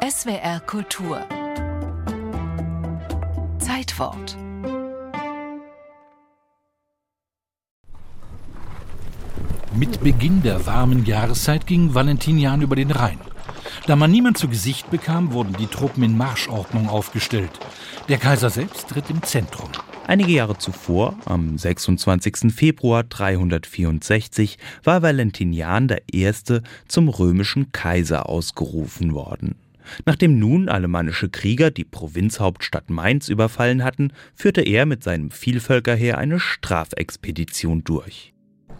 SWR Kultur Zeitwort. Mit Beginn der warmen Jahreszeit ging Valentinian über den Rhein. Da man niemand zu Gesicht bekam, wurden die Truppen in Marschordnung aufgestellt. Der Kaiser selbst tritt im Zentrum. Einige Jahre zuvor, am 26. Februar 364, war Valentinian I. zum römischen Kaiser ausgerufen worden. Nachdem nun alemannische Krieger die Provinzhauptstadt Mainz überfallen hatten, führte er mit seinem Vielvölkerheer eine Strafexpedition durch.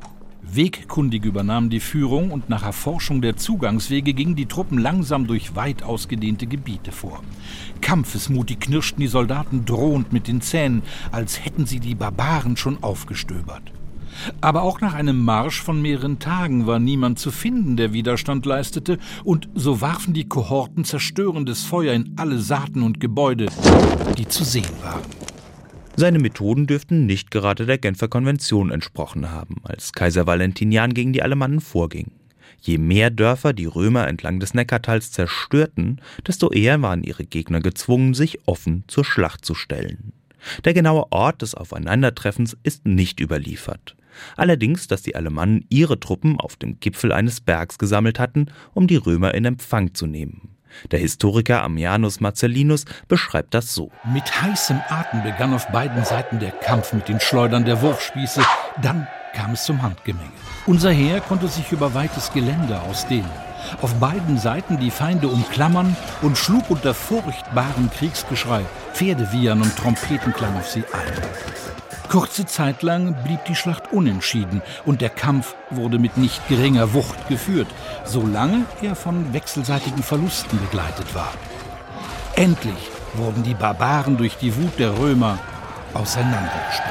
Wegkundige übernahmen die Führung und nach Erforschung der Zugangswege gingen die Truppen langsam durch weit ausgedehnte Gebiete vor. Kampfesmutig knirschten die Soldaten drohend mit den Zähnen, als hätten sie die Barbaren schon aufgestöbert. Aber auch nach einem Marsch von mehreren Tagen war niemand zu finden, der Widerstand leistete, und so warfen die Kohorten zerstörendes Feuer in alle Saaten und Gebäude, die zu sehen waren. Seine Methoden dürften nicht gerade der Genfer Konvention entsprochen haben, als Kaiser Valentinian gegen die Alemannen vorging. Je mehr Dörfer die Römer entlang des Neckartals zerstörten, desto eher waren ihre Gegner gezwungen, sich offen zur Schlacht zu stellen. Der genaue Ort des Aufeinandertreffens ist nicht überliefert. Allerdings, dass die Alemannen ihre Truppen auf dem Gipfel eines Bergs gesammelt hatten, um die Römer in Empfang zu nehmen. Der Historiker Ammianus Marcellinus beschreibt das so. Mit heißem Atem begann auf beiden Seiten der Kampf mit den Schleudern der Wurfspieße. Dann kam es zum Handgemenge. Unser Heer konnte sich über weites Gelände ausdehnen. Auf beiden Seiten die Feinde umklammern und schlug unter furchtbarem Kriegsgeschrei, Pferdewiehern und Trompetenklang auf sie ein. Kurze Zeit lang blieb die Schlacht unentschieden und der Kampf wurde mit nicht geringer Wucht geführt, solange er von wechselseitigen Verlusten begleitet war. Endlich wurden die Barbaren durch die Wut der Römer auseinandergesprengt.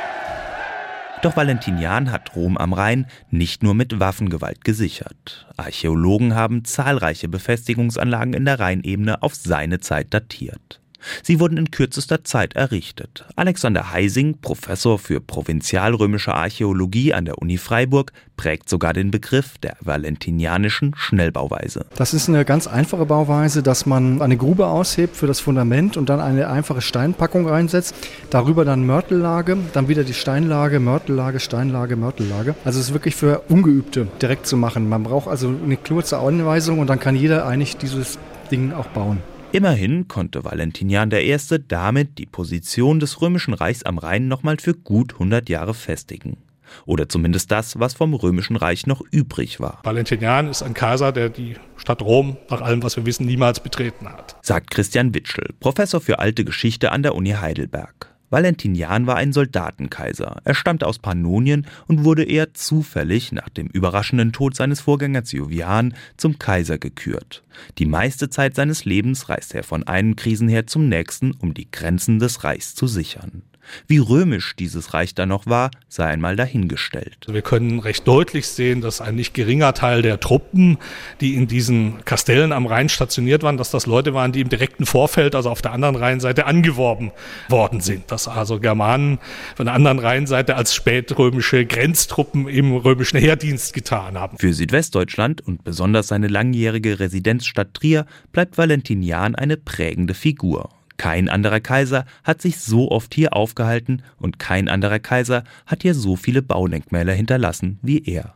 Doch Valentinian hat Rom am Rhein nicht nur mit Waffengewalt gesichert. Archäologen haben zahlreiche Befestigungsanlagen in der Rheinebene auf seine Zeit datiert. Sie wurden in kürzester Zeit errichtet. Alexander Heising, Professor für provinzialrömische Archäologie an der Uni Freiburg, prägt sogar den Begriff der valentinianischen Schnellbauweise. Das ist eine ganz einfache Bauweise, dass man eine Grube aushebt für das Fundament und dann eine einfache Steinpackung reinsetzt. Darüber dann Mörtellage, dann wieder die Steinlage, Mörtellage, Steinlage, Mörtellage. Also es ist wirklich für Ungeübte direkt zu machen. Man braucht also eine kurze Anweisung und dann kann jeder eigentlich dieses Ding auch bauen. Immerhin konnte Valentinian I. damit die Position des Römischen Reichs am Rhein nochmal für gut 100 Jahre festigen. Oder zumindest das, was vom Römischen Reich noch übrig war. Valentinian ist ein Kaiser, der die Stadt Rom, nach allem, was wir wissen, niemals betreten hat. Sagt Christian Witschel, Professor für Alte Geschichte an der Uni Heidelberg. Valentinian war ein Soldatenkaiser. Er stammte aus Pannonien und wurde eher zufällig nach dem überraschenden Tod seines Vorgängers Jovian zum Kaiser gekürt. Die meiste Zeit seines Lebens reiste er von einem Krisenherd zum nächsten, um die Grenzen des Reichs zu sichern. Wie römisch dieses Reich dann noch war, sei einmal dahingestellt. Wir können recht deutlich sehen, dass ein nicht geringer Teil der Truppen, die in diesen Kastellen am Rhein stationiert waren, dass das Leute waren, die im direkten Vorfeld, also auf der anderen Rheinseite, angeworben worden sind. Dass also Germanen von der anderen Rheinseite als spätrömische Grenztruppen im römischen Heerdienst getan haben. Für Südwestdeutschland und besonders seine langjährige Residenzstadt Trier bleibt Valentinian eine prägende Figur. Kein anderer Kaiser hat sich so oft hier aufgehalten und kein anderer Kaiser hat hier so viele Baudenkmäler hinterlassen wie er.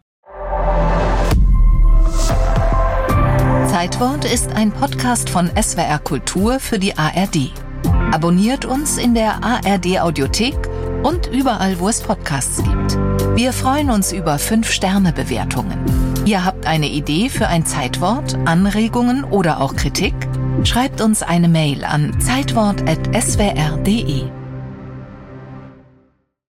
Zeitwort ist ein Podcast von SWR Kultur für die ARD. Abonniert uns in der ARD Audiothek und überall, wo es Podcasts gibt. Wir freuen uns über 5-Sterne-Bewertungen. Ihr habt eine Idee für ein Zeitwort, Anregungen oder auch Kritik? Schreibt uns eine Mail an zeitwort@swr.de.